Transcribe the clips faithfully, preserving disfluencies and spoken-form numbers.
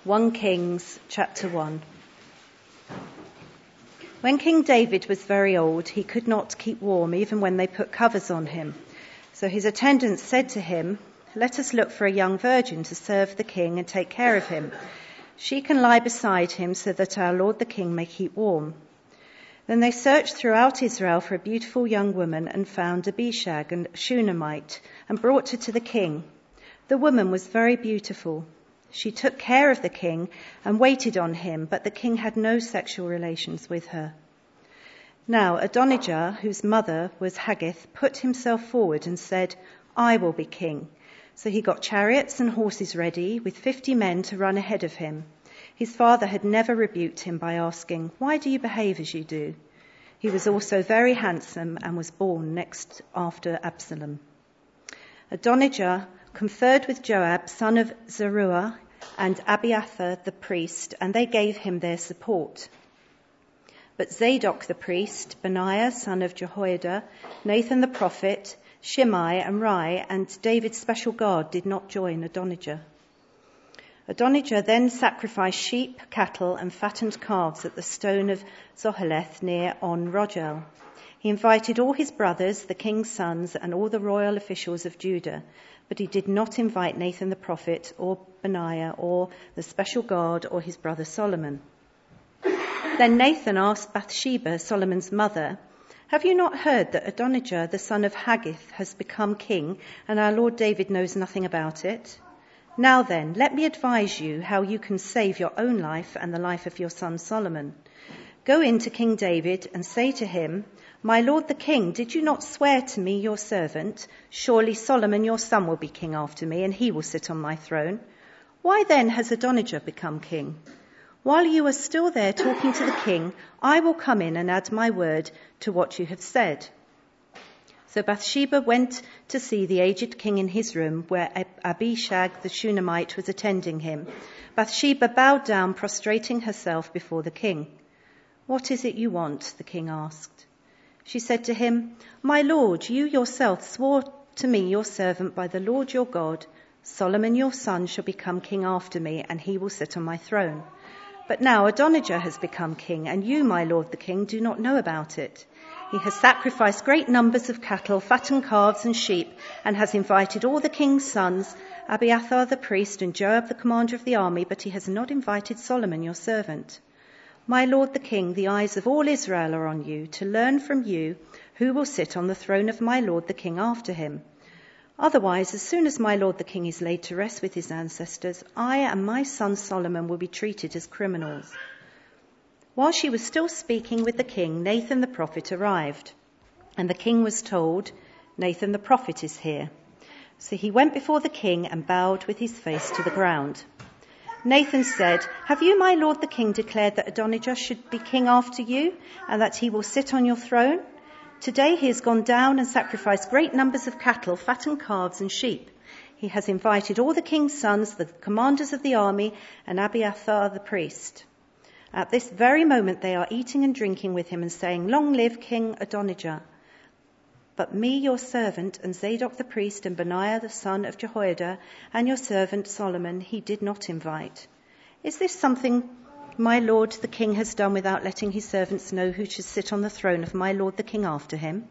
First Kings chapter one. When King David was very old, he could not keep warm even when they put covers on him. So his attendants said to him, "Let us look for a young virgin to serve the king and take care of him. She can lie beside him so that our lord the king may keep warm." Then they searched throughout Israel for a beautiful young woman and found Abishag, a Shunammite, and brought her to the king. The woman was very beautiful. She took care of the king and waited on him, but the king had no sexual relations with her. Now Adonijah, whose mother was Haggith, put himself forward and said, "I will be king." So he got chariots and horses ready with fifty men to run ahead of him. His father had never rebuked him by asking, "Why do you behave as you do?" He was also very handsome and was born next after Absalom. Adonijah conferred with Joab, son of Zeruiah, and Abiathar the priest, and they gave him their support. But Zadok the priest, Benaiah son of Jehoiada, Nathan the prophet, Shimei and Rai, and David's special guard did not join Adonijah. Adonijah then sacrificed sheep, cattle, and fattened calves at the stone of Zoheleth near On Rogel. He invited all his brothers, the king's sons, and all the royal officials of Judah, but he did not invite Nathan the prophet, or Benaiah, or the special guard, or his brother Solomon. Then Nathan asked Bathsheba, Solomon's mother, "Have you not heard that Adonijah, the son of Haggith, has become king, and our Lord David knows nothing about it? Now then, let me advise you how you can save your own life and the life of your son Solomon. Go in to King David and say to him, 'My lord the king, did you not swear to me, your servant, surely Solomon your son will be king after me, and he will sit on my throne? Why then has Adonijah become king? While you are still there talking to the king, I will come in and add my word to what you have said.'" So Bathsheba went to see the aged king in his room, where Abishag the Shunammite was attending him. Bathsheba bowed down, prostrating herself before the king. "What is it you want?" the king asked. She said to him, "My lord, you yourself swore to me, your servant, by the Lord your God, Solomon your son shall become king after me, and he will sit on my throne. But now Adonijah has become king, and you, my lord the king, do not know about it. He has sacrificed great numbers of cattle, fattened calves and sheep, and has invited all the king's sons, Abiathar the priest and Joab the commander of the army, but he has not invited Solomon your servant. My lord the king, the eyes of all Israel are on you, to learn from you who will sit on the throne of my lord the king after him. Otherwise, as soon as my lord the king is laid to rest with his ancestors, I and my son Solomon will be treated as criminals." While she was still speaking with the king, Nathan the prophet arrived, and the king was told, "Nathan the prophet is here." So he went before the king and bowed with his face to the ground. Nathan said, "Have you, my lord the king, declared that Adonijah should be king after you, and that he will sit on your throne? Today he has gone down and sacrificed great numbers of cattle, fattened calves and sheep. He has invited all the king's sons, the commanders of the army, and Abiathar the priest. At this very moment they are eating and drinking with him and saying, 'Long live King Adonijah.' But me, your servant, and Zadok the priest, and Benaiah the son of Jehoiada, and your servant Solomon, he did not invite. Is this something my lord the king has done without letting his servants know who should sit on the throne of my lord the king after him?"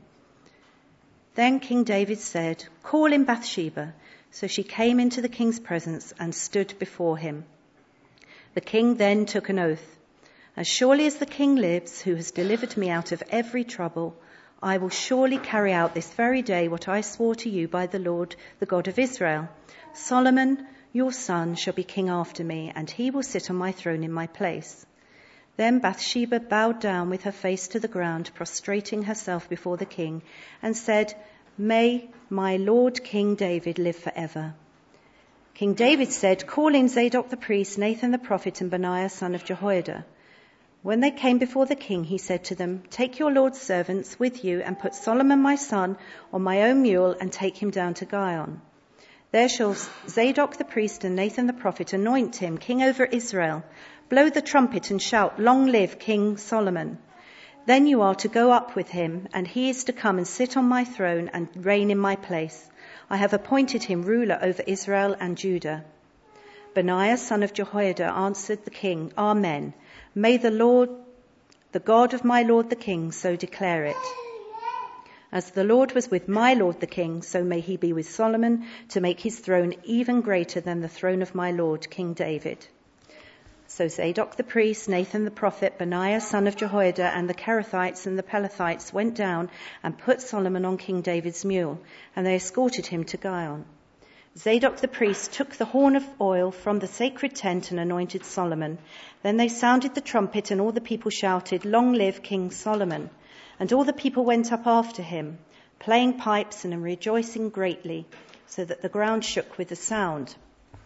Then King David said, "Call in Bathsheba." So she came into the king's presence and stood before him. The king then took an oath. "As surely as the king lives, who has delivered me out of every trouble, I will surely carry out this very day what I swore to you by the Lord, the God of Israel. Solomon, your son, shall be king after me, and he will sit on my throne in my place." Then Bathsheba bowed down with her face to the ground, prostrating herself before the king, and said, "May my lord King David live forever." King David said, "Call in Zadok the priest, Nathan the prophet, and Benaiah son of Jehoiada." When they came before the king, he said to them, "Take your lord's servants with you and put Solomon my son on my own mule and take him down to Gihon. There shall Zadok the priest and Nathan the prophet anoint him king over Israel. Blow the trumpet and shout, 'Long live King Solomon.' Then you are to go up with him, and he is to come and sit on my throne and reign in my place. I have appointed him ruler over Israel and Judah." Benaiah, son of Jehoiada, answered the king, Amen. May the Lord, the God of my lord the king, so declare it. As the Lord was with my lord the king, so may he be with Solomon, to make his throne even greater than the throne of my lord King David. So Zadok the priest, Nathan the prophet, Benaiah son of Jehoiada, and the Kerethites and the Pelethites went down and put Solomon on King David's mule, and they escorted him to Gion. Zadok the priest took the horn of oil from the sacred tent and anointed Solomon. Then they sounded the trumpet, and all the people shouted, Long live King Solomon! And all the people went up after him, playing pipes and rejoicing greatly, so that the ground shook with the sound.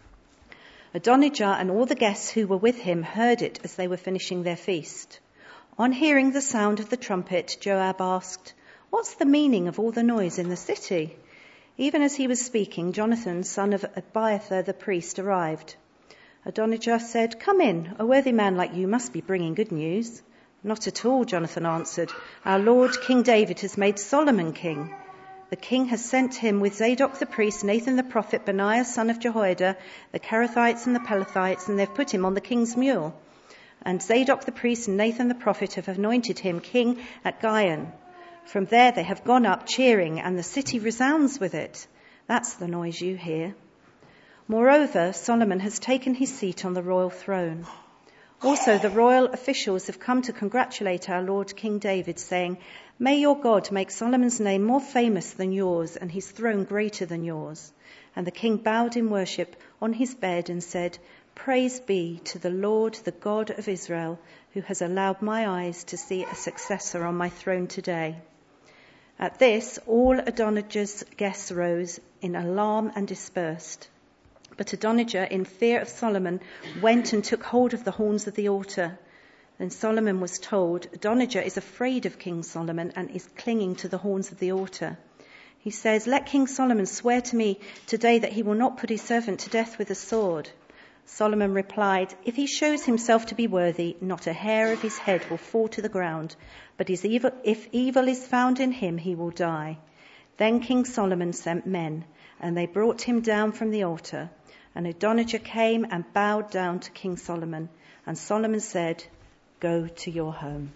Adonijah and all the guests who were with him heard it as they were finishing their feast. On hearing the sound of the trumpet, Joab asked, What's the meaning of all the noise in the city? Even as he was speaking, Jonathan, son of Abiathar the priest, arrived. Adonijah said, Come in, a worthy man like you must be bringing good news. Not at all, Jonathan answered. Our Lord King David has made Solomon king. The king has sent him with Zadok the priest, Nathan the prophet, Benaiah son of Jehoiada, the Kerethites and the Pelethites, and they've put him on the king's mule. And Zadok the priest and Nathan the prophet have anointed him king at Gion. From there they have gone up cheering, and the city resounds with it. That's the noise you hear. Moreover, Solomon has taken his seat on the royal throne. Also, the royal officials have come to congratulate our Lord King David, saying, May your God make Solomon's name more famous than yours, and his throne greater than yours. And the king bowed in worship on his bed and said, Praise be to the Lord, the God of Israel, who has allowed my eyes to see a successor on my throne today. At this, all Adonijah's guests rose in alarm and dispersed. But Adonijah, in fear of Solomon, went and took hold of the horns of the altar. Then Solomon was told, Adonijah is afraid of King Solomon and is clinging to the horns of the altar. He says, Let King Solomon swear to me today that he will not put his servant to death with a sword. Solomon replied, If he shows himself to be worthy, not a hair of his head will fall to the ground, but his evil, if evil is found in him, he will die. Then King Solomon sent men, and they brought him down from the altar. And Adonijah came and bowed down to King Solomon. And Solomon said, Go to your home.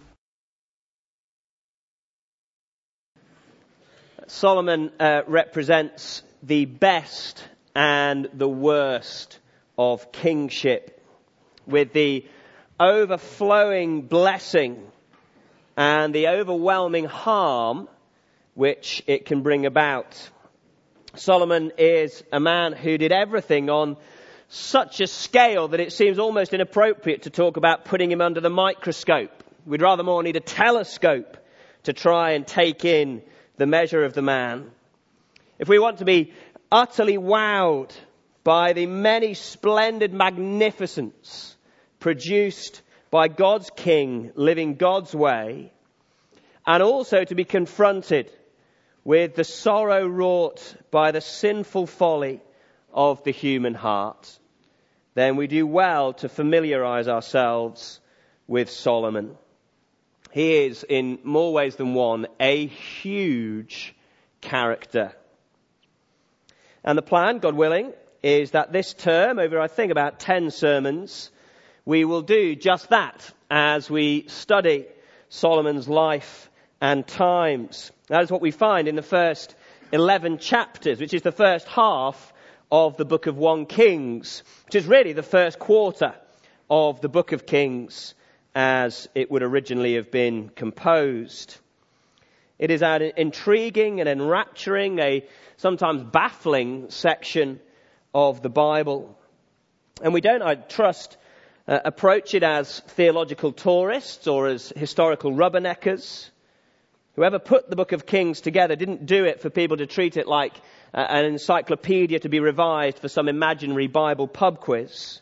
Solomon uh, represents the best and the worst of kingship, with the overflowing blessing and the overwhelming harm which it can bring about. Solomon is a man who did everything on such a scale that it seems almost inappropriate to talk about putting him under the microscope. We'd rather more need a telescope to try and take in the measure of the man. If we want to be utterly wowed by the many splendid magnificence produced by God's king living God's way, and also to be confronted with the sorrow wrought by the sinful folly of the human heart, then we do well to familiarize ourselves with Solomon. He is, in more ways than one, a huge character. And the plan, God willing, is that this term, over I think about ten sermons, we will do just that as we study Solomon's life and times. That is what we find in the first eleven chapters, which is the first half of the book of First Kings, which is really the first quarter of the book of Kings as it would originally have been composed. It is an intriguing and enrapturing, a sometimes baffling section of the Bible. And we don't, I trust, uh, approach it as theological tourists or as historical rubberneckers. Whoever put the book of Kings together didn't do it for people to treat it like uh, an encyclopedia to be revised for some imaginary Bible pub quiz,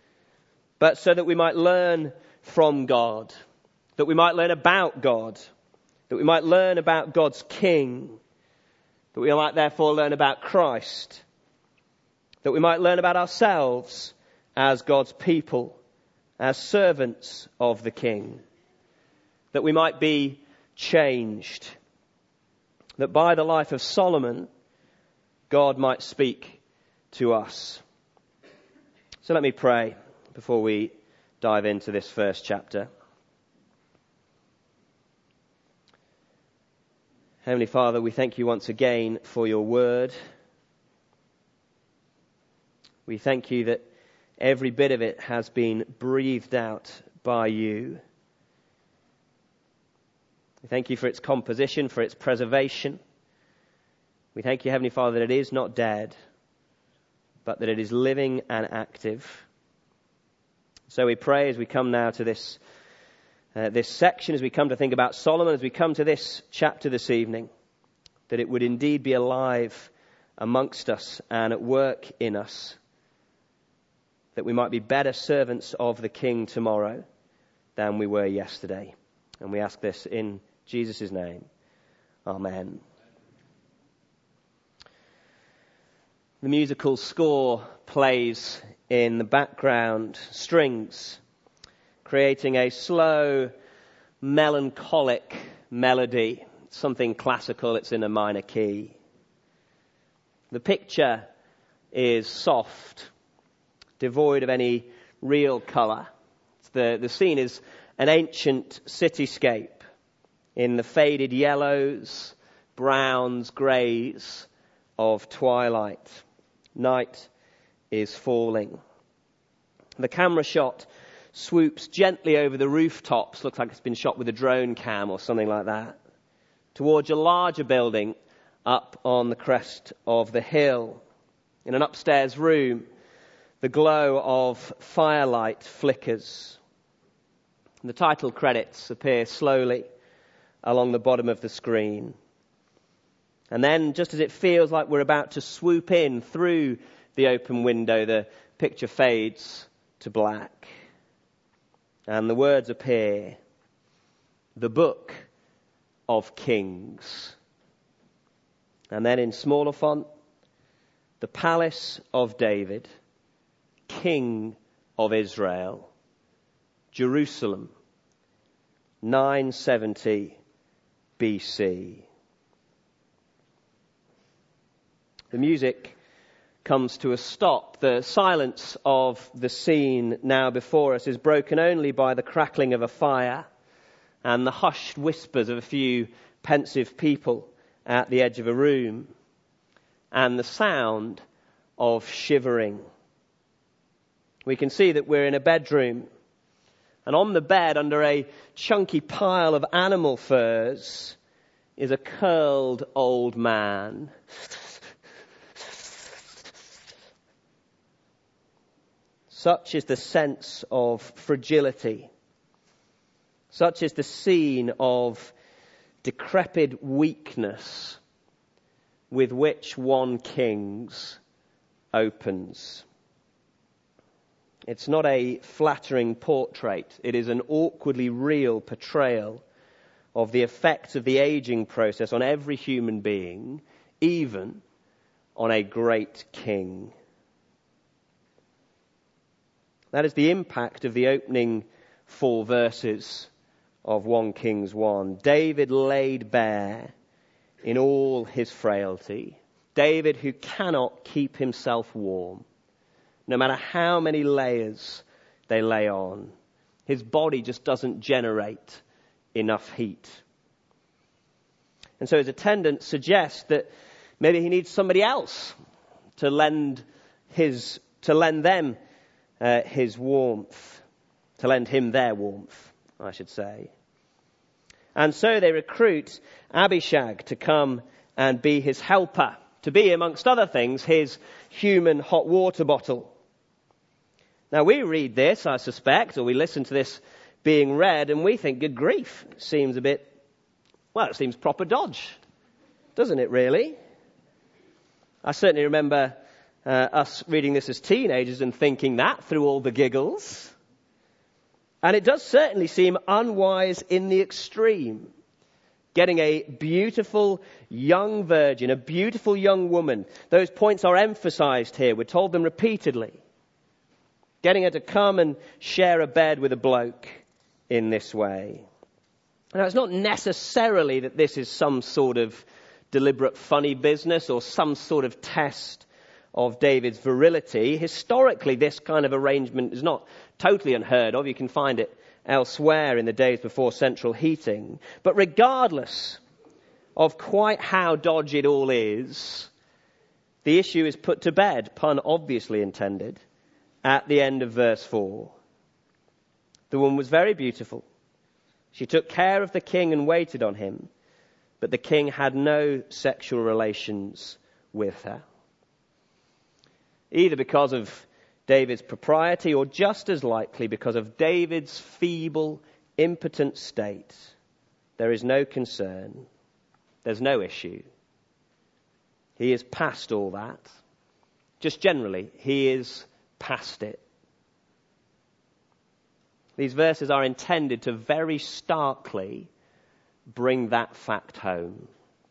but so that we might learn from God, that we might learn about God, that we might learn about God's King, that we might therefore learn about Christ, that we might learn about ourselves as God's people, as servants of the King, that we might be changed, that by the life of Solomon, God might speak to us. So let me pray before we dive into this first chapter. Heavenly Father, we thank you once again for your word. We thank you that every bit of it has been breathed out by you. We thank you for its composition, for its preservation. We thank you, Heavenly Father, that it is not dead, but that it is living and active. So we pray as we come now to this uh, this section, as we come to think about Solomon, as we come to this chapter this evening, that it would indeed be alive amongst us and at work in us, that we might be better servants of the King tomorrow than we were yesterday. And we ask this in Jesus' name. Amen. The musical score plays in the background, strings, creating a slow, melancholic melody. It's something classical, it's in a minor key. The picture is soft, devoid of any real colour. The, the scene is an ancient cityscape in the faded yellows, browns, greys of twilight. Night is falling. The camera shot swoops gently over the rooftops, looks like it's been shot with a drone cam or something like that, towards a larger building up on the crest of the hill. In an upstairs room, the glow of firelight flickers. The title credits appear slowly along the bottom of the screen. And then, just as it feels like we're about to swoop in through the open window, the picture fades to black. And the words appear, "The Book of Kings." And then in smaller font, "The Palace of David, King of Israel, Jerusalem, nine seventy B C." The music comes to a stop. The silence of the scene now before us is broken only by the crackling of a fire and the hushed whispers of a few pensive people at the edge of a room, and the sound of shivering. We can see that we're in a bedroom, and on the bed, under a chunky pile of animal furs, is a curled old man. Such is the sense of fragility. Such is the scene of decrepit weakness with which First Kings opens. It's not a flattering portrait. It is an awkwardly real portrayal of the effects of the aging process on every human being, even on a great king. That is the impact of the opening four verses of First Kings one. David laid bare in all his frailty. David who cannot keep himself warm, no matter how many layers they lay on. His body just doesn't generate enough heat. And so his attendants suggest that maybe he needs somebody else to lend his, to lend them uh, his warmth, to lend him their warmth, I should say. And so they recruit Abishag to come and be his helper, to be, amongst other things, his human hot water bottle. Now we read this, I suspect, or we listen to this being read, and we think, good grief, it seems a bit, well, it seems proper dodge, doesn't it really? I certainly remember uh, us reading this as teenagers and thinking that through all the giggles. And it does certainly seem unwise in the extreme. Getting a beautiful young virgin, a beautiful young woman, those points are emphasized here. We're told them repeatedly. Getting her to come and share a bed with a bloke in this way. Now, it's not necessarily that this is some sort of deliberate funny business or some sort of test of David's virility. Historically, this kind of arrangement is not totally unheard of. You can find it elsewhere in the days before central heating. But regardless of quite how dodgy it all is, the issue is put to bed, pun obviously intended, at the end of verse four. The woman was very beautiful. She took care of the king and waited on him, but the king had no sexual relations with her. Either because of David's propriety or just as likely because of David's feeble, impotent state, there is no concern. There's no issue. He is past all that. Just generally, he is past it. These verses are intended to very starkly bring that fact home.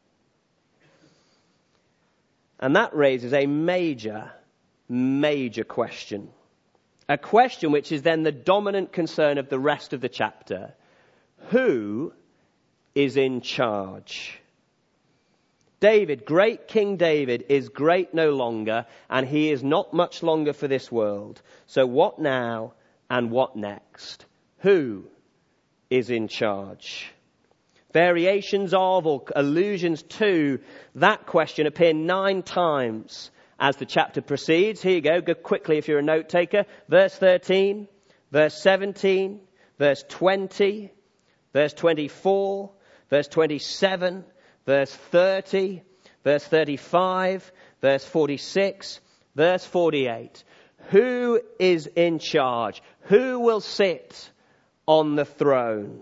And that raises a major, major question. A question which is then the dominant concern of the rest of the chapter. Who is in charge? David, great King David, is great no longer, and he is not much longer for this world. So what now and what next? Who is in charge? Variations of or allusions to that question appear nine times as the chapter proceeds. Here you go. Go quickly if you're a note taker. Verse thirteen, verse seventeen, verse twenty, verse twenty-four, verse twenty-seven, verse thirty, verse thirty-five, verse forty-six, verse forty-eight. Who is in charge? Who will sit on the throne?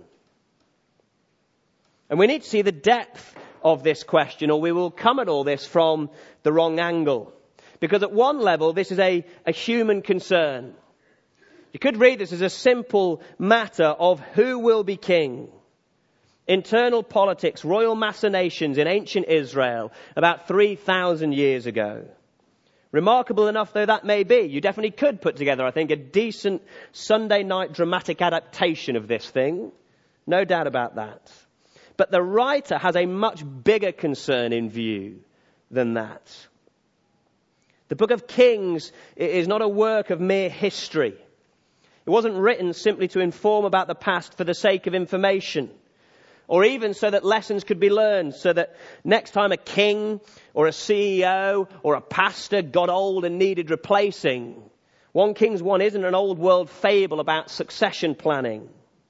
And we need to see the depth of this question, or we will come at all this from the wrong angle. Because at one level, this is a, a human concern. You could read this as a simple matter of who will be king. Internal politics, royal machinations in ancient Israel about three thousand years ago. Remarkable enough though that may be, you definitely could put together, I think, a decent Sunday night dramatic adaptation of this thing. No doubt about that. But the writer has a much bigger concern in view than that. The book of Kings is not a work of mere history. It wasn't written simply to inform about the past for the sake of information, or even so that lessons could be learned, so that next time a king or a C E O or a pastor got old and needed replacing, One Kings one isn't an old world fable about succession planning.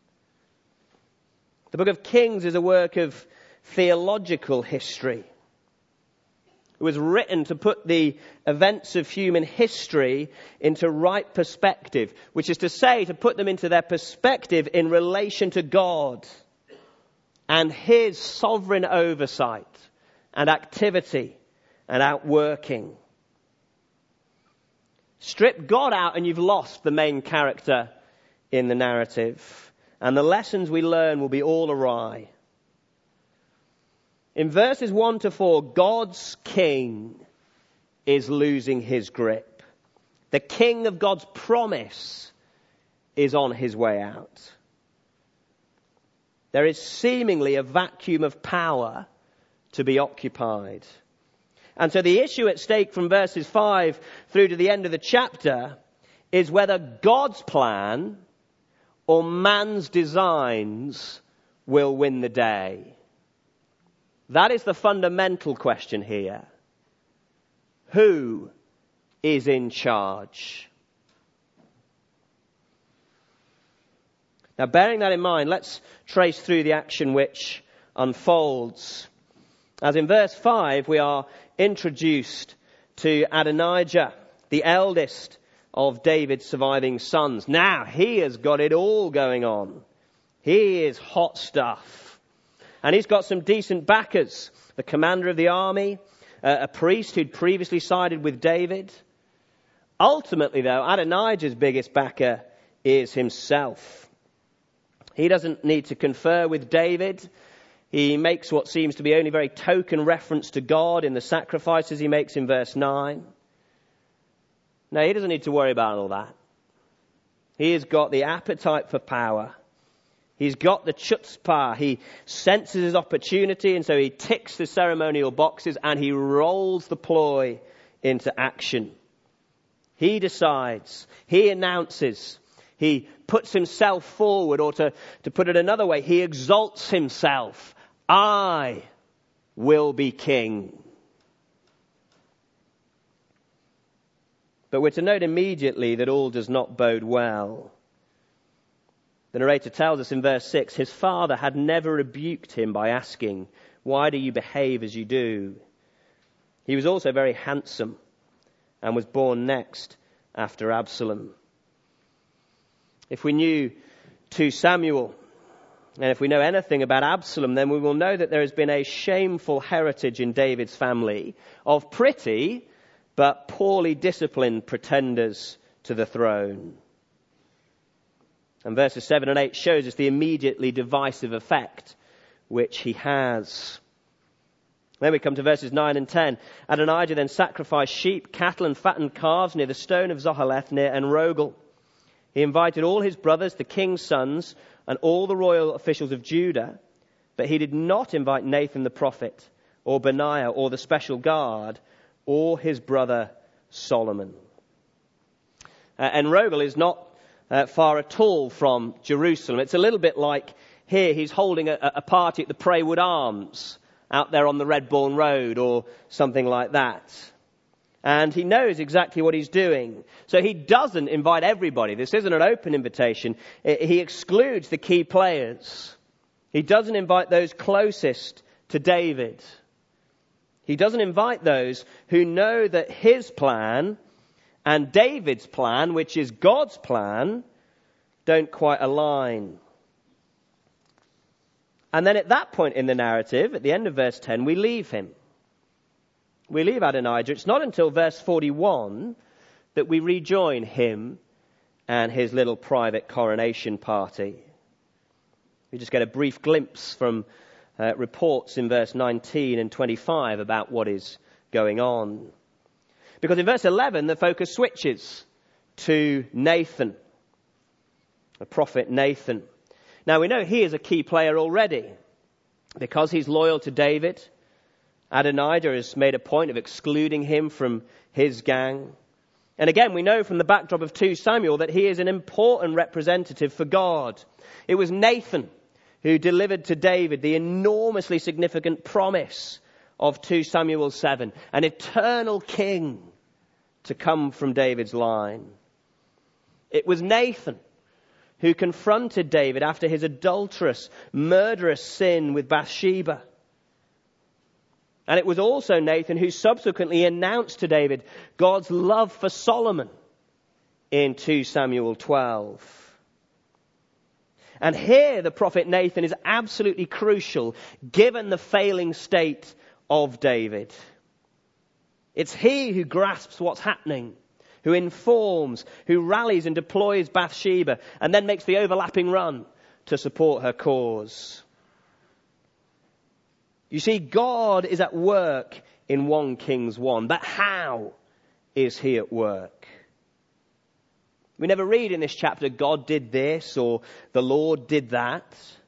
The book of Kings is a work of theological history. It was written to put the events of human history into right perspective, which is to say, to put them into their perspective in relation to God and his sovereign oversight and activity and outworking. Strip God out and you've lost the main character in the narrative. And the lessons we learn will be all awry. In verses one to four, God's king is losing his grip. The king of God's promise is on his way out. There is seemingly a vacuum of power to be occupied. And so the issue at stake from verses five through to the end of the chapter is whether God's plan or man's designs will win the day. That is the fundamental question here. Who is in charge? Now, bearing that in mind, let's trace through the action which unfolds. As in verse five, we are introduced to Adonijah, the eldest of David's surviving sons. Now, he has got it all going on. He is hot stuff. And he's got some decent backers. The commander of the army, uh, a priest who'd previously sided with David. Ultimately, though, Adonijah's biggest backer is himself. He doesn't need to confer with David. He makes what seems to be only very token reference to God in the sacrifices he makes in verse nine. No, he doesn't need to worry about all that. He has got the appetite for power. He's got the chutzpah. He senses his opportunity, and so he ticks the ceremonial boxes and he rolls the ploy into action. He decides, he announces, he puts himself forward, or to, to put it another way, he exalts himself. I will be king. But we're to note immediately that all does not bode well. The narrator tells us in verse six, his father had never rebuked him by asking, why do you behave as you do? He was also very handsome and was born next after Absalom. If we knew Second Samuel, and if we know anything about Absalom, then we will know that there has been a shameful heritage in David's family of pretty but poorly disciplined pretenders to the throne. And verses seven and eight shows us the immediately divisive effect which he has. Then we come to verses nine and ten. Adonijah then sacrificed sheep, cattle and fattened calves near the stone of Zoheleth near En-Rogel. He invited all his brothers, the king's sons, and all the royal officials of Judah, but he did not invite Nathan the prophet, or Benaiah, or the special guard, or his brother Solomon. Uh, En-Rogel is not uh, far at all from Jerusalem. It's a little bit like here he's holding a, a party at the Praywood Arms out there on the Redbourne Road or something like that. And he knows exactly what he's doing. So he doesn't invite everybody. This isn't an open invitation. He excludes the key players. He doesn't invite those closest to David. He doesn't invite those who know that his plan and David's plan, which is God's plan, don't quite align. And then at that point in the narrative, at the end of verse ten, we leave him. We leave Adonijah. It's not until verse forty-one that we rejoin him and his little private coronation party. We just get a brief glimpse from uh, reports in verse nineteen and twenty-five about what is going on. Because in verse eleven, the focus switches to Nathan, the prophet Nathan. Now we know he is a key player already because he's loyal to David. Adonijah has made a point of excluding him from his gang. And again, we know from the backdrop of Second Samuel that he is an important representative for God. It was Nathan who delivered to David the enormously significant promise of Second Samuel seven, an eternal king to come from David's line. It was Nathan who confronted David after his adulterous, murderous sin with Bathsheba. And it was also Nathan who subsequently announced to David God's love for Solomon in Second Samuel twelve. And here the prophet Nathan is absolutely crucial given the failing state of David. It's he who grasps what's happening, who informs, who rallies and deploys Bathsheba, and then makes the overlapping run to support her cause. You see, God is at work in First Kings one, but how is he at work? We never read in this chapter, God did this or the Lord did that.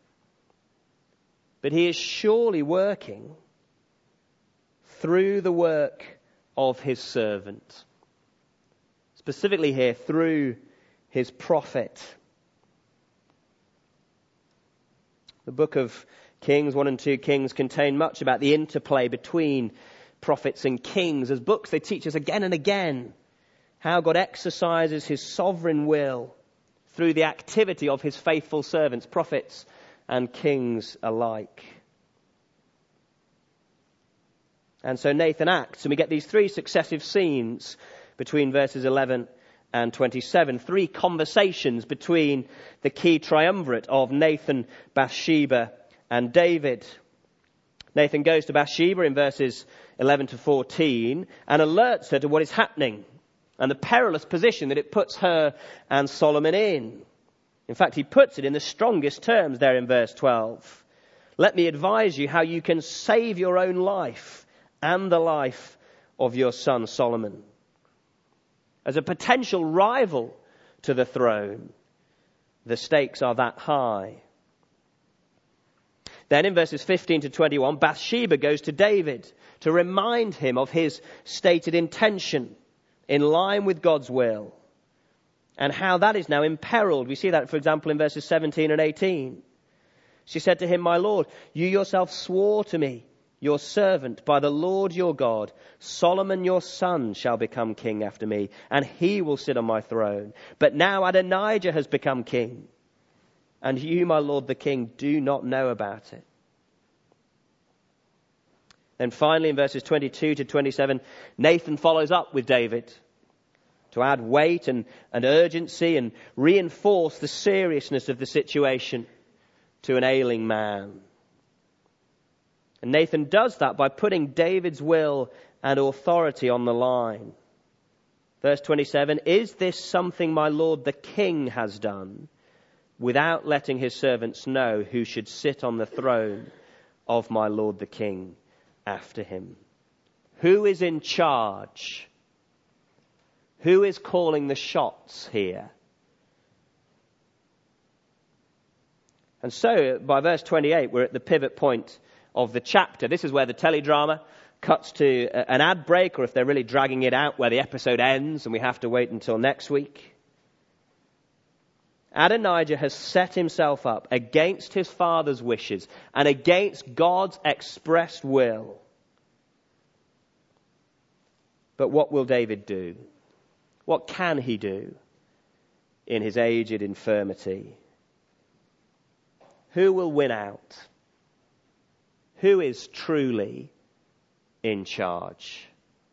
But he is surely working through the work of his servant. Specifically here, through his prophet. The book of Kings, one and two Kings, contain much about the interplay between prophets and kings. As books, they teach us again and again how God exercises his sovereign will through the activity of his faithful servants, prophets and kings alike. And so Nathan acts, and we get these three successive scenes between verses eleven and twenty-seven. Three conversations between the key triumvirate of Nathan, Bathsheba, and David. Nathan goes to Bathsheba in verses eleven to fourteen and alerts her to what is happening and the perilous position that it puts her and Solomon in. In fact, he puts it in the strongest terms there in verse twelve. Let me advise you how you can save your own life and the life of your son Solomon. As a potential rival to the throne, the stakes are that high. Then in verses fifteen to twenty-one, Bathsheba goes to David to remind him of his stated intention in line with God's will and how that is now imperiled. We see that, for example, in verses seventeen and eighteen. She said to him, "My Lord, you yourself swore to me, your servant, by the Lord your God, Solomon your son shall become king after me, and he will sit on my throne. But now Adonijah has become king, and you, my lord the king, do not know about it." Then finally in verses twenty-two to twenty-seven, Nathan follows up with David to add weight and, and urgency and reinforce the seriousness of the situation to an ailing man. And Nathan does that by putting David's will and authority on the line. Verse twenty-seven, "Is this something my lord the king has done, without letting his servants know who should sit on the throne of my lord the king after him?" Who is in charge? Who is calling the shots here? And so, by verse twenty-eight, we're at the pivot point of the chapter. This is where the teledrama cuts to an ad break, or if they're really dragging it out, where the episode ends and we have to wait until next week. Adonijah has set himself up against his father's wishes and against God's expressed will. But what will David do? What can he do in his aged infirmity? Who will win out? Who is truly in charge?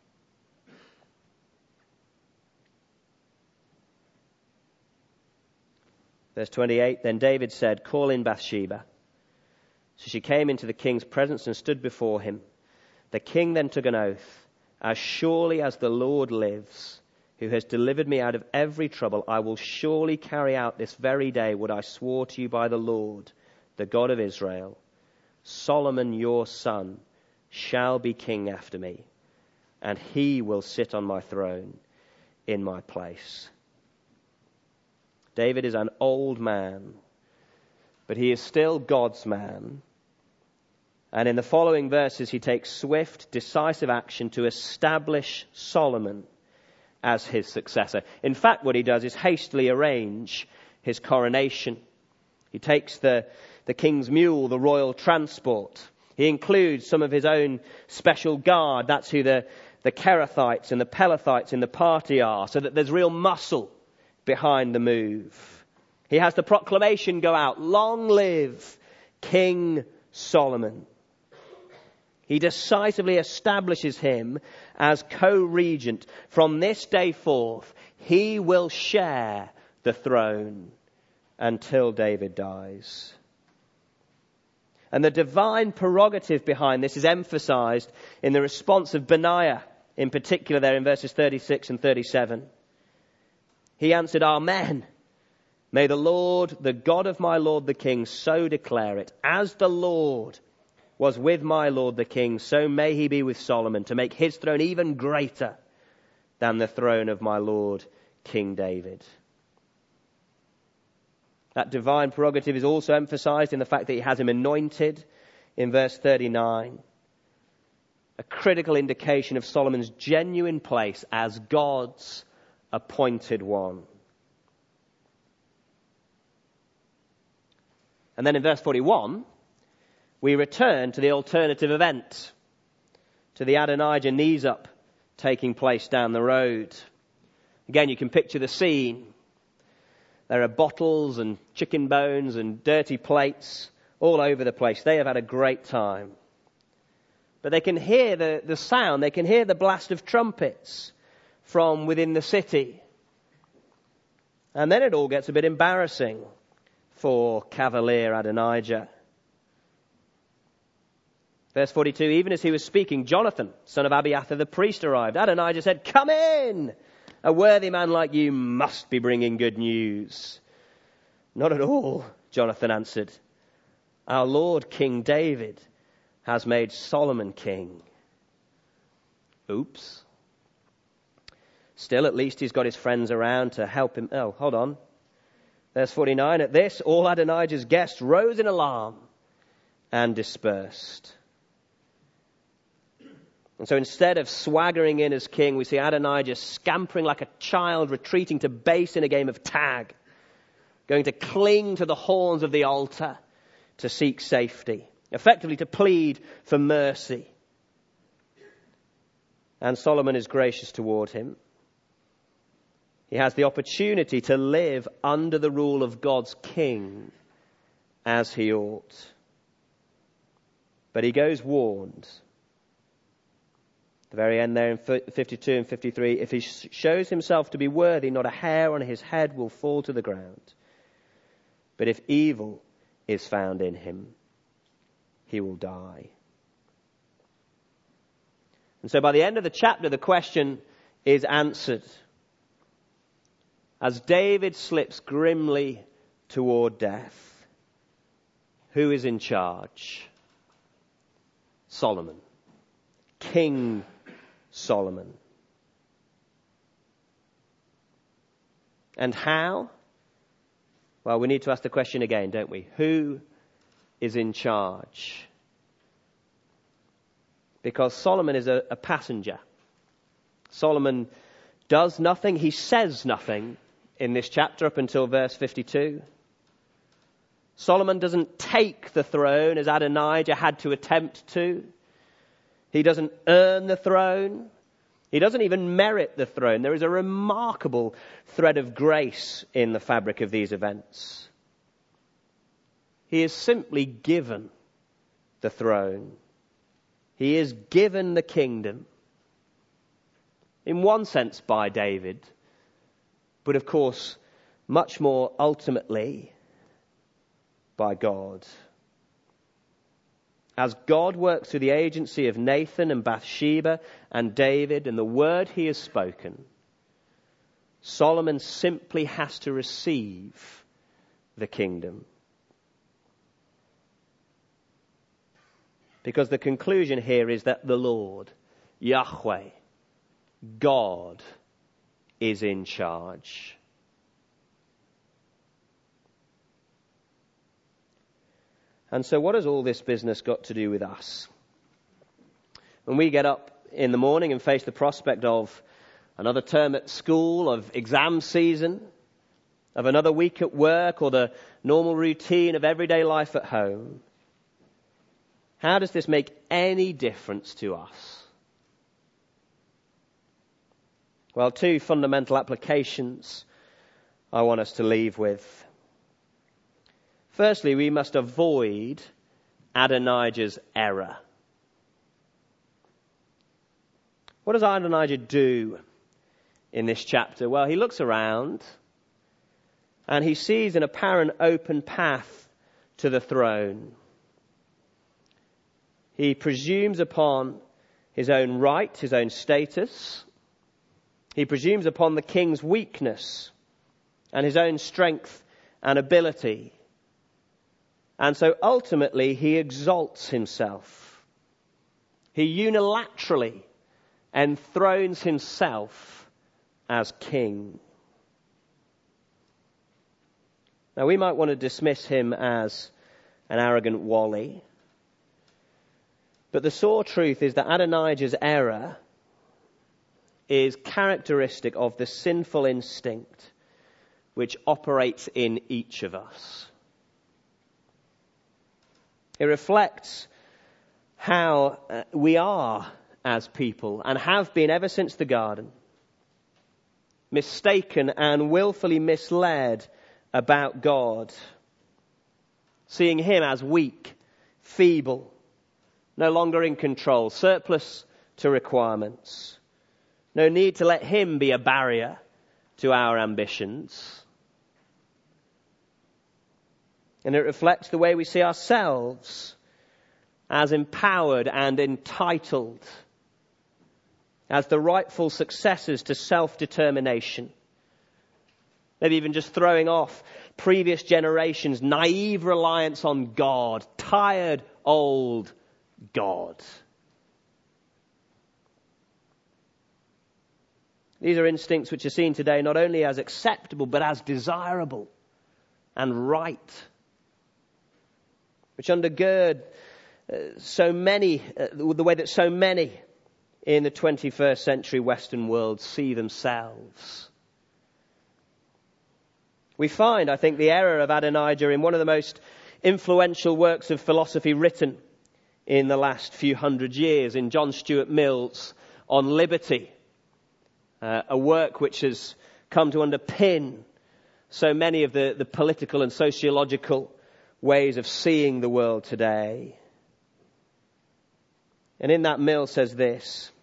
Verse twenty-eight, "Then David said, 'Call in Bathsheba.' So she came into the king's presence and stood before him. The king then took an oath, 'As surely as the Lord lives, who has delivered me out of every trouble, I will surely carry out this very day what I swore to you by the Lord, the God of Israel. Solomon your son shall be king after me, and he will sit on my throne in my place.'" David is an old man, but he is still God's man. And in the following verses, he takes swift, decisive action to establish Solomon as his successor. In fact, what he does is hastily arrange his coronation. He takes the, the king's mule, the royal transport. He includes some of his own special guard. That's who the, the Kerethites and the Pelethites in the party are, so that there's real muscle behind the move. He has the proclamation go out, "Long live King Solomon." He decisively establishes him as co-regent. From this day forth, he will share the throne until David dies. And the divine prerogative behind this is emphasized in the response of Benaiah, in particular there in verses thirty-six and thirty-seven. He answered, "Amen. May the Lord, the God of my lord the king, so declare it. As the Lord was with my lord the king, so may he be with Solomon, to make his throne even greater than the throne of my lord King David." That divine prerogative is also emphasized in the fact that he has him anointed in verse thirty-nine. A critical indication of Solomon's genuine place as God's appointed one. And then in verse forty-one, we return to the alternative event, to the Adonijah knees up taking place down the road. Again, you can picture the scene. There are bottles and chicken bones and dirty plates all over the place. They have had a great time. But they can hear the, the sound, they can hear the blast of trumpets from within the city. And then it all gets a bit embarrassing for Cavalier Adonijah. Verse forty-two, "Even as he was speaking, Jonathan, son of Abiathar the priest, arrived. Adonijah said, 'Come in! A worthy man like you must be bringing good news.' 'Not at all,' Jonathan answered. 'Our Lord King David has made Solomon king.'" Oops. Still, at least he's got his friends around to help him. Oh, hold on. Verse forty-nine, "At this, all Adonijah's guests rose in alarm. and dispersed. And so instead of swaggering in as king, we see Adonijah scampering like a child, retreating to base in a game of tag, going to cling to the horns of the altar to seek safety, effectively to plead for mercy. And Solomon is gracious toward him. He has the opportunity to live under the rule of God's king as he ought. But he goes warned. The very end there in fifty-two and fifty-three, if he shows himself to be worthy, not a hair on his head will fall to the ground. But if evil is found in him, he will die. And so by the end of the chapter, the question is answered. As David slips grimly toward death, who is in charge? Solomon. King Solomon. And how? Well, we need to ask the question again, don't we? Who is in charge? Because Solomon is a, a passenger. Solomon does nothing, he says nothing in this chapter up until verse fifty-two. Solomon doesn't take the throne as Adonijah had to attempt to. He doesn't earn the throne. He doesn't even merit the throne. There is a remarkable thread of grace in the fabric of these events. He is simply given the throne. He is given the kingdom. In one sense by David, but of course much more ultimately by God. As God works through the agency of Nathan and Bathsheba and David and the word he has spoken, Solomon simply has to receive the kingdom. Because the conclusion here is that the Lord, Yahweh, God, is in charge. And so what has all this business got to do with us? When we get up in the morning and face the prospect of another term at school, of exam season, of another week at work, or the normal routine of everyday life at home, how does this make any difference to us? Well, two fundamental applications I want us to leave with. Firstly, we must avoid Adonijah's error. What does Adonijah do in this chapter? Well, he looks around and he sees an apparent open path to the throne. He presumes upon his own right, his own status. He presumes upon the king's weakness and his own strength and ability. And so ultimately he exalts himself. He unilaterally enthrones himself as king. Now we might want to dismiss him as an arrogant wally. But the sore truth is that Adonijah's error is characteristic of the sinful instinct which operates in each of us. It reflects how uh, we are as people and have been ever since the garden. Mistaken and willfully misled about God. Seeing him as weak, feeble, no longer in control, surplus to requirements. No need to let him be a barrier to our ambitions. And it reflects the way we see ourselves as empowered and entitled, as the rightful successors to self-determination. Maybe even just throwing off previous generations' naive reliance on God, tired old God. These are instincts which are seen today not only as acceptable but as desirable and right. which undergird uh, so many, uh, the way that so many in the twenty-first century Western world see themselves. We find, I think, the error of Adonijah in one of the most influential works of philosophy written in the last few hundred years, in John Stuart Mill's On Liberty, uh, a work which has come to underpin so many of the, the political and sociological ways of seeing the world today. And in that, Mill says this: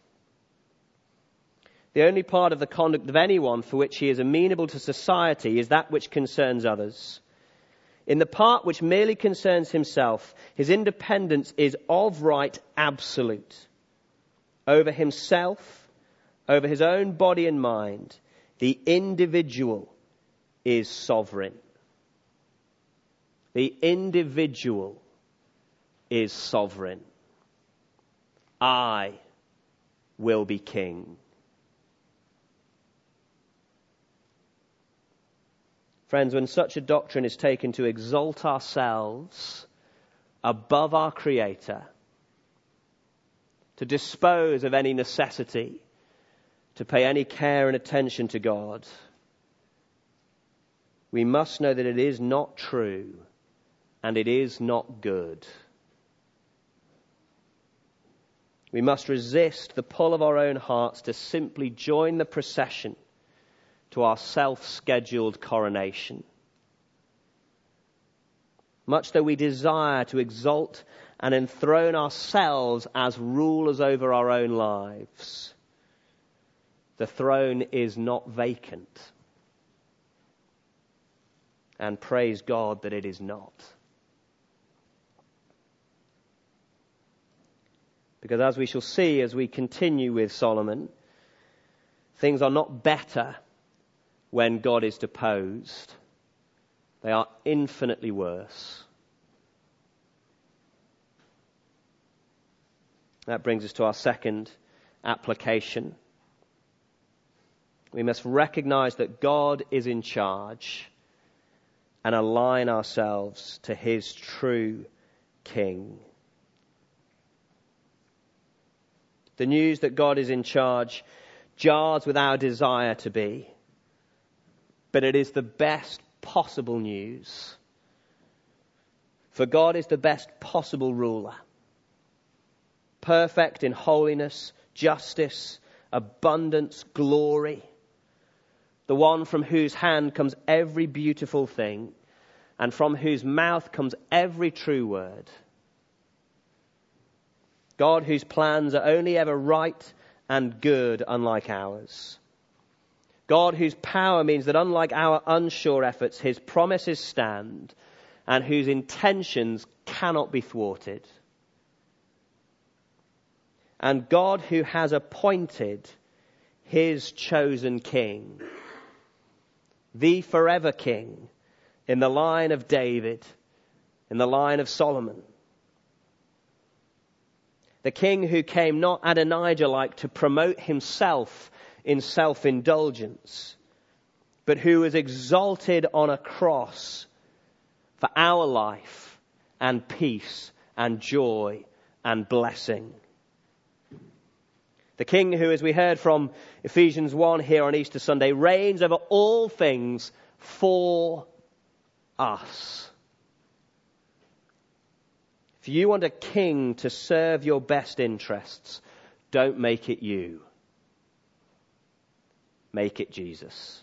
the only part of the conduct of anyone for which he is amenable to society is that which concerns others. In the part which merely concerns himself, his independence is of right absolute. Over himself, over his own body and mind, the individual is sovereign. The individual is sovereign. I will be king. Friends, when such a doctrine is taken to exalt ourselves above our Creator, to dispose of any necessity, to pay any care and attention to God, we must know that it is not true and it is not good. We must resist the pull of our own hearts to simply join the procession to our self-scheduled coronation. Much though we desire to exalt and enthrone ourselves as rulers over our own lives, the throne is not vacant. And praise God that it is not. Because as we shall see as we continue with Solomon, things are not better when God is deposed. They are infinitely worse. That brings us to our second application. We must recognize that God is in charge and align ourselves to his true King. The news that God is in charge jars with our desire to be, but it is the best possible news. For God is the best possible ruler, perfect in holiness, justice, abundance, glory, the one from whose hand comes every beautiful thing, and from whose mouth comes every true word. God whose plans are only ever right and good, unlike ours. God whose power means that unlike our unsure efforts, his promises stand, and whose intentions cannot be thwarted. And God who has appointed his chosen king, the forever king, in the line of David, in the line of Solomon. The king who came not Adonijah-like to promote himself in self-indulgence, but who was exalted on a cross for our life and peace and joy and blessing. The king who, as we heard from Ephesians one here on Easter Sunday, reigns over all things for us. If you want a king to serve your best interests, don't make it you. Make it Jesus.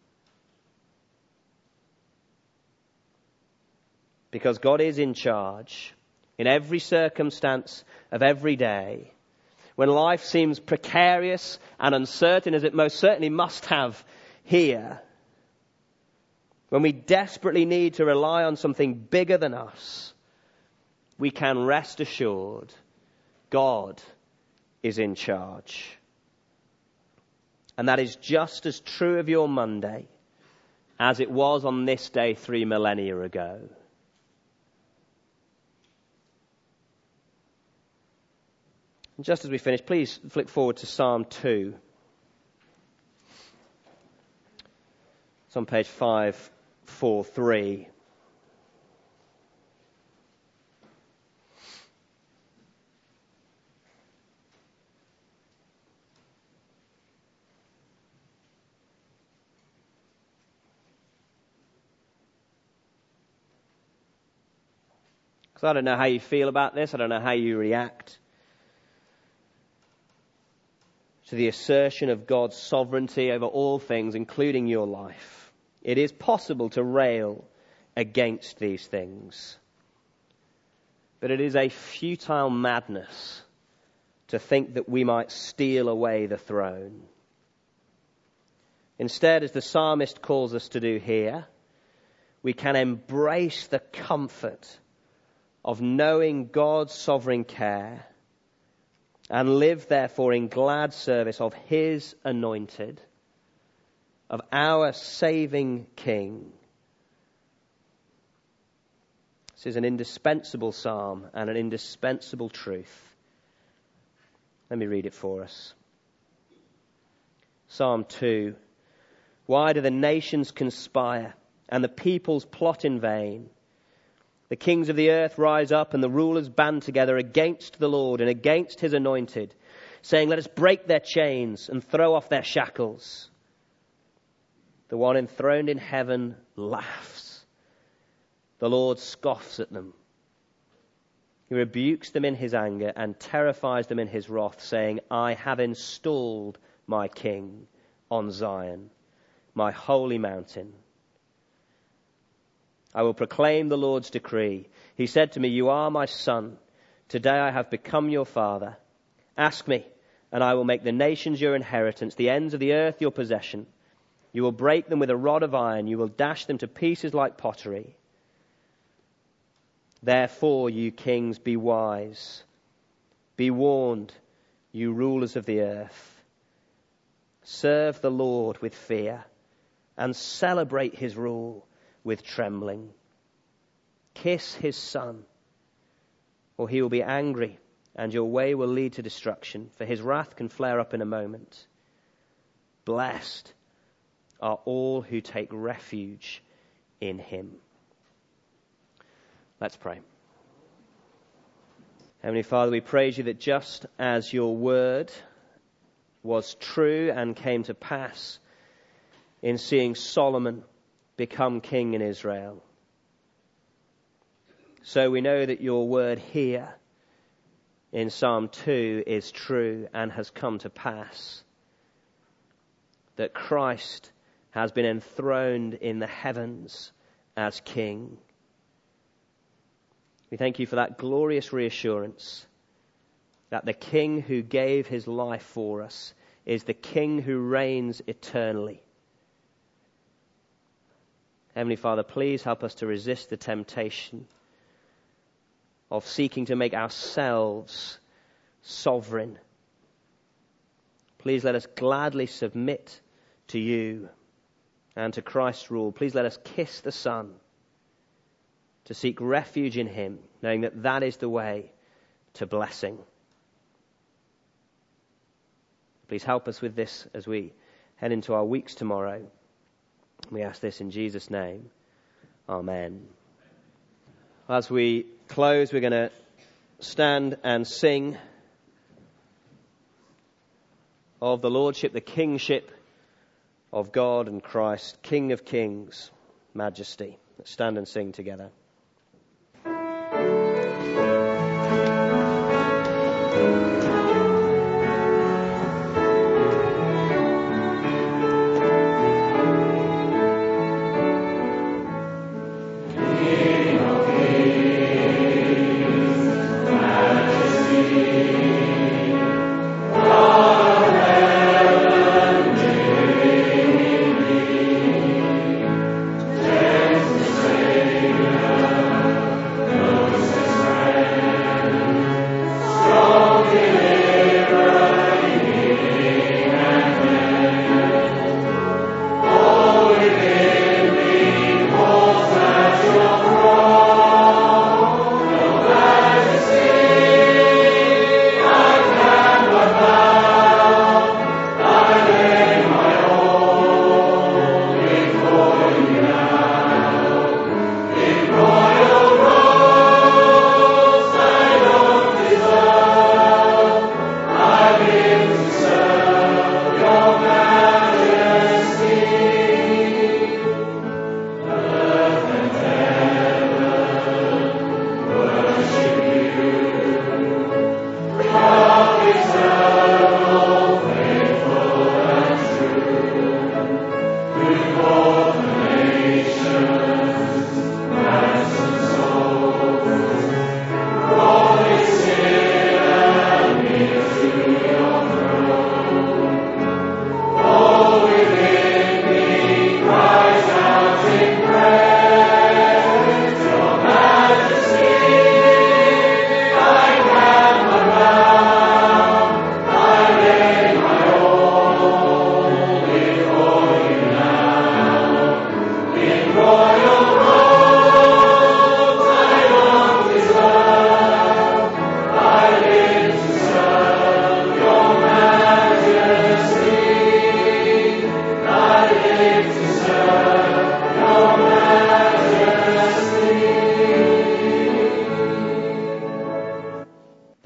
Because God is in charge in every circumstance of every day. When life seems precarious and uncertain, as it most certainly must have here, when we desperately need to rely on something bigger than us, we can rest assured God is in charge. And that is just as true of your Monday as it was on this day three millennia ago. And just as we finish, please flick forward to Psalm two. It's on page five forty-three. So I don't know how you feel about this. I don't know how you react to the assertion of God's sovereignty over all things, including your life. It is possible to rail against these things. But it is a futile madness to think that we might steal away the throne. Instead, as the psalmist calls us to do here, we can embrace the comfort of knowing God's sovereign care and live, therefore, in glad service of his anointed, of our saving King. This is an indispensable psalm and an indispensable truth. Let me read it for us. Psalm two. Why do the nations conspire and the peoples plot in vain? The kings of the earth rise up and the rulers band together against the Lord and against his anointed, saying, let us break their chains and throw off their shackles. The one enthroned in heaven laughs. The Lord scoffs at them. He rebukes them in his anger and terrifies them in his wrath, saying, I have installed my king on Zion, my holy mountain. I will proclaim the Lord's decree. He said to me, you are my son. Today I have become your father. Ask me, and I will make the nations your inheritance, the ends of the earth your possession. You will break them with a rod of iron. You will dash them to pieces like pottery. Therefore, you kings, be wise. Be warned, you rulers of the earth. Serve the Lord with fear and celebrate his rule with trembling. Kiss his son, or he will be angry, and your way will lead to destruction, for his wrath can flare up in a moment. Blessed are all who take refuge in him. Let's pray. Heavenly Father, we praise you that just as your word was true and came to pass in seeing Solomon become king in Israel, so we know that your word here in Psalm two is true and has come to pass, that Christ has been enthroned in the heavens as king. We thank you for that glorious reassurance that the King who gave his life for us is the King who reigns eternally. Heavenly Father, please help us to resist the temptation of seeking to make ourselves sovereign. Please let us gladly submit to you and to Christ's rule. Please let us kiss the Son, to seek refuge in him, knowing that that is the way to blessing. Please help us with this as we head into our weeks tomorrow. We ask this in Jesus' name. Amen. As we close, we're going to stand and sing of the Lordship, the Kingship of God and Christ, King of Kings, Majesty. Let's stand and sing together. Savior.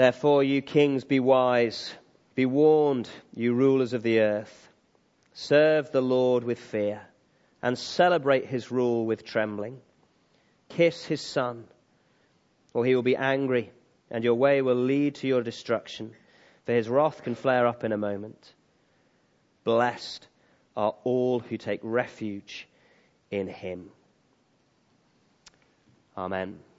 Therefore, you kings, be wise. Be warned, you rulers of the earth. Serve the Lord with fear and celebrate his rule with trembling. Kiss his son, or he will be angry, and your way will lead to your destruction, for his wrath can flare up in a moment. Blessed are all who take refuge in him. Amen.